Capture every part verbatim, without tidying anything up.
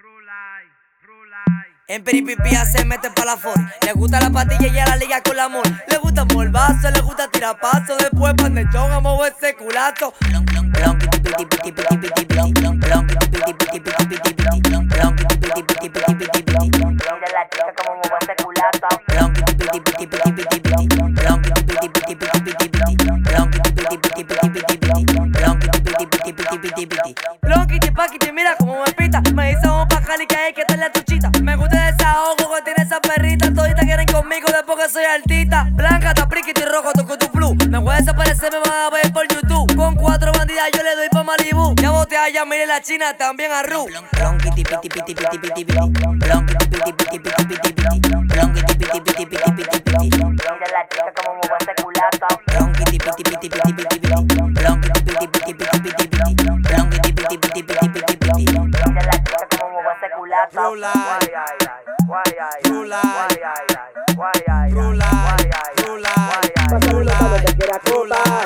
En Piripipía se mete pa' la for. Le gusta la patilla y a la liga con la amor. Le gusta morbazo, le gusta tirar paso. Después pan de chon a mover ese culazo. Mira la chica como mueve ese culazo. Blonquiti paquiti, mira como me pita. Me dice vamos pa' Cali que hay que darle a tu chita. Me gusta el desahogo que tiene esa perrita. Toditas quieren conmigo después que soy artista. Blanca, tapriquiti, rojo, toco tu flu. Me voy a desaparecer, me van a ver por YouTube. Con cuatro bandidas yo le doy pa' Malibu. Ya bote allá, mire la China, también a Ru. Blonquiti piti piti piti piti piti. Blonquiti piti piti piti piti piti. Blonquiti piti piti piti piti piti. Mira la chica como mueve ese culazo. Blonquiti piti piti piti piti piti. Blonquiti piti piti piti piti piti. Blonquiti piti piti piti piti piti. Mira la chica como mueve ese culazo. Rula, rula, rula, rula, rula.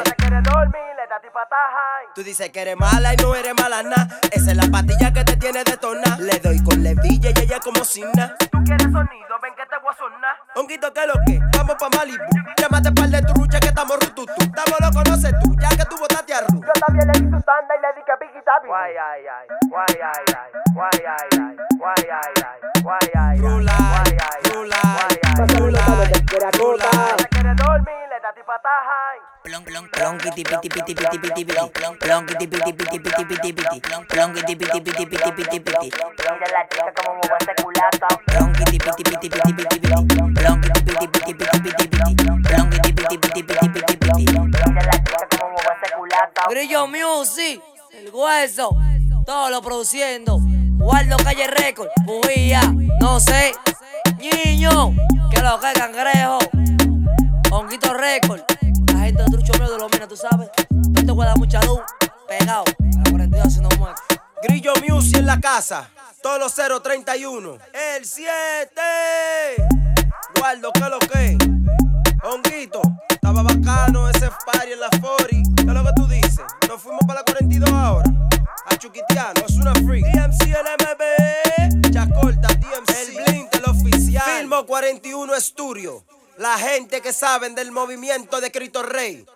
Tú dices que eres mala y no eres mala nada. Esa es la patilla que te tiene de torna. Le doy con levilla y ella como signa. Tú quieres sonido, ven que te voy a sonar. Honguito, ¿qué es lo que? Vamos pa' Malibu. Llámate par de trucha que estamos rututu. Estamos lo conoces tú, ya que tú botaste a Ru. Yo también le di su tanda y le di que piqui tapi. Guay, ay, ay, guay, ay, ay, guay, ay, ay, guay, ay, ay, guay, ay, Rula, guay, ay, rula, rula. rula. Se quiere dormir, le da ti pataja. Plon, plon, plonquiti piti piti piti piti piti. Plonquiti piti piti piti piti piti. Plonquiti piti piti piti piti piti. Mira la chica como mueve ese culazo. Plonquiti piti piti piti piti piti. Plonquiti piti piti piti piti piti. Plonquiti piti piti piti piti piti. Mira la chica como mueve ese culazo. Grillo Music, el hueso, todo lo produciendo. Guardo Calle Record, bujía, no sé. Niño, que lo que cangrejo. Honguito Record, la gente de trucho mío de los minas, tú sabes. No te voy a dar mucha luz, pegado. A la cuarenta y dos haciendo mueco. Grillo Music en la casa. Todos los cero treinta y uno. El siete. Guardo, ¿qué es lo que? Honguito, estaba bacano ese party en la cuarenta. ¿Qué es lo que tú dices? Nos fuimos para la cuarenta y dos ahora. A Chuquitiano, es una freak. D M C L M B. Chacorta, D M C. El Blink, el oficial. Filmo cuarenta y uno Estudio. La gente que saben del movimiento de Cristo Rey.